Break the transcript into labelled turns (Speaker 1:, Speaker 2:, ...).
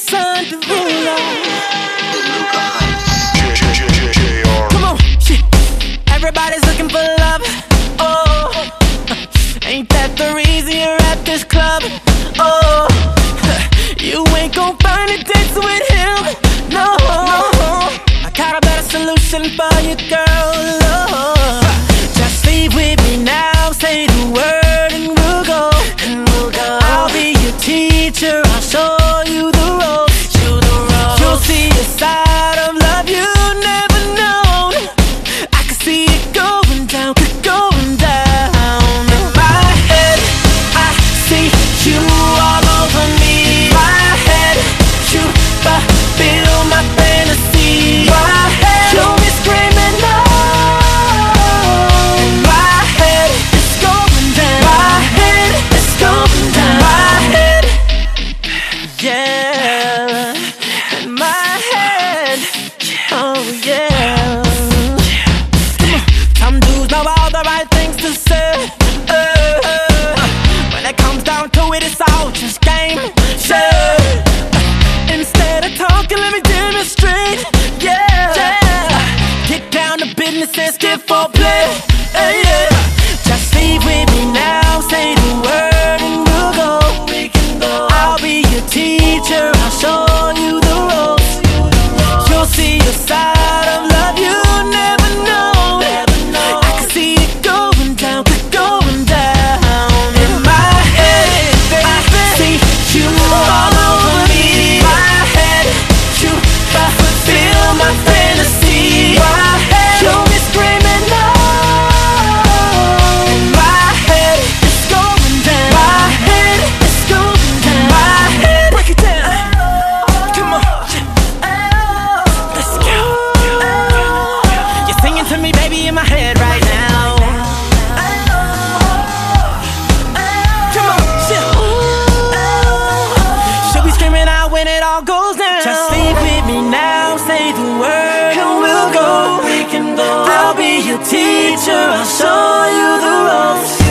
Speaker 1: Son Derulo. Come on, shit. Everybody's looking for love. Oh, ain't that the reason you're at this club? Oh, you ain't gon' find a date with him. No, I got a better solution for you, girl. Oh, just leave with me now. Say the word and we'll go. I'll be your teacher. I'll show you the ropes. You'll see a side of love you never known. I can see it going down, going down. In my head, I see you all over me. My head, you fulfill my fantasy. My head, you be screaming no. In my head, it's going down. My head, it's going down. My head, yeah. In my head, oh yeah. Some dudes know all the right things to say. When it comes down to it, it's all just game. Yeah. Instead of talking, let me demonstrate. Yeah. Get down to business and skip for play. Yeah. Just leave with me now. Say the word and we'll go. I'll be your teacher. I'll show you the ropes. You'll see a side of love you never know. I can see it going down, going down. In my head, I see you all over me. My head, you fulfill my fantasy. My head, you'll be screaming no. In my head, it's going down. My head, it's going down. My head, break it down. Come on, let's go. You're singing to me, baby, in my head right now. Come on, chill. She'll be screaming out when it all goes down. Just leave with me now, say the word and we'll go. I'll be your teacher, I'll show you the ropes.